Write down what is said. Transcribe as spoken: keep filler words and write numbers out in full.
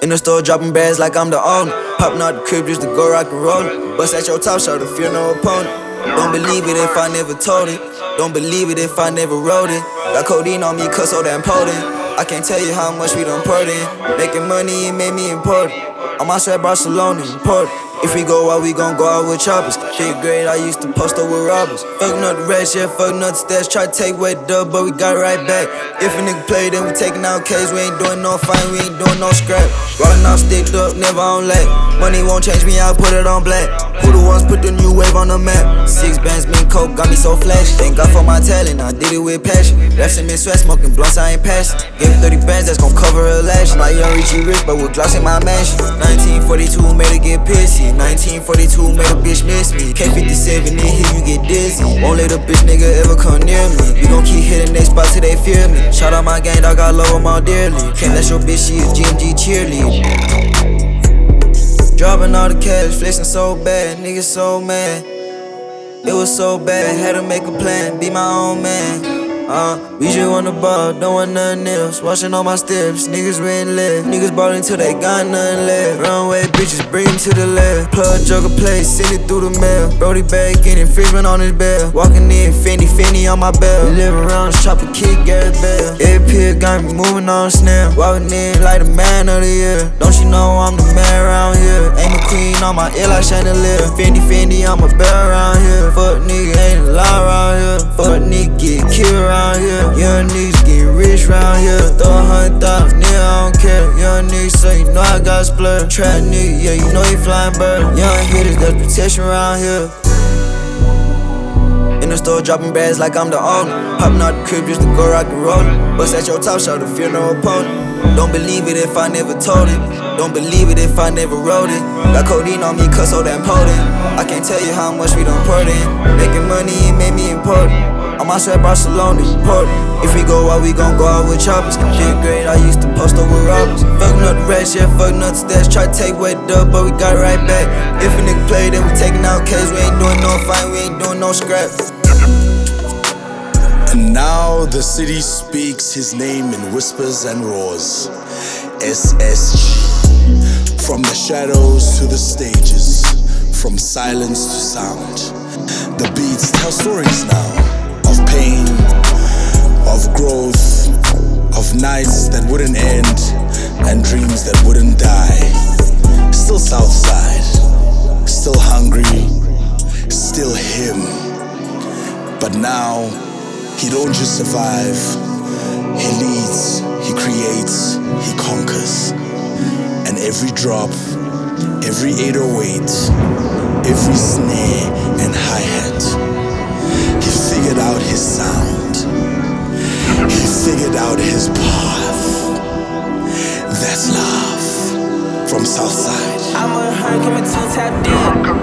In the store dropping bags like I'm the owner. Popping out the crib just to go rock and roll. Bust at your top shot to fear no opponent. Don't believe it if I never told it. Don't believe it if I never wrote it. Got codeine on me cause so damn potent. I can't tell you how much we done poured in. Making money, it made me important. On my side, Barcelona, important. If we go out, we gon' go out with choppers. Fifth grade, I used to post up with robbers. Fucking up the rest, yeah, fucking up the stats. Try to take away the dub, but we got it right back. If a nigga play, then we taking out K's. We ain't doing no fight, we ain't doing no scrap. Rolling out sticked up, never on lack. Money won't change me, I'll put it on black. Who the ones put the new wave on the map? Six bands, me and coke, got me so flashy. Thank God for my talent, I did it with passion. Left some in sweat, smoking blunts, I ain't passing. Give me thirty bands, that's gon' cover her lash. My young Richie rich, but with gloss in my mansion. nineteen forty-two made her get pissy. nineteen forty-two made a bitch miss me. K fifty-seven in here, you get dizzy. Won't let a bitch nigga ever come near me. We gon' keep hitting they spots till they fear me. Shout out my gang, I got love them all dearly. Can't let your bitch, she is G M G cheerleader. Dropping all the cash, flexing so bad, niggas so mad. It was so bad, had to make a plan, be my own man. Uh, we just want the ball, don't want nothing else. Watching all my steps, niggas ran left. Niggas ballin' till they got nothing left. Runway bitches, bring him to the left. Plug jugger play, send it through the mail. Brody back in, infringement on his bell. Walking in, Fendi, Fendi on my belt. Live around, chop a kick, Garrett Bell. Every pill got me moving on snap. Walking in like the man of the year. Don't you know I'm the man around here? Ain't a queen on my ear like chandelier. Fendi, Fendi, I'm a bear around here. Fuck nigga, ain't allowed around here. Fuck nigga, get killed around here. Young niggas get rich round here. Throw a hundred thousand, nigga, I don't care. Young niggas say, you know I got splurge. Trap nigga, yeah, you know he flying bird. Young hitters, that's protection around here. In the store dropping bags like I'm the owner. Popping out the crib just to go rock and roll. Bust at your top shot to fear no opponent. Don't believe it if I never told it. Don't believe it if I never wrote it. Got codeine on me cause so damn potent. I can't tell you how much we done poured in. Making money, it made me important. On my side, Barcelona, important. If we go out, we gon' go out with choppers. Fifth grade, I used to post up with robbers. Fucking up the rest, yeah, fucking up the stats. Try to take away the dub, but we got it right back. If a nigga play, then we taking out K's. We ain't doing no fight, we ain't doing no scrap. And now the city speaks his name in whispers and roars. S S G. From the shadows to the stages, from silence to sound. The beats tell stories now. Of pain, of growth, of nights that wouldn't end, and dreams that wouldn't die. Still Southside, still hungry, still him. But now, he don't just survive, he leads, he creates, he conquers. And every drop, every eight oh eight, every snare and hi-hat, he figured out his sound. He figured out his path. That's love from Southside. I'm a hurricane, too tapped in.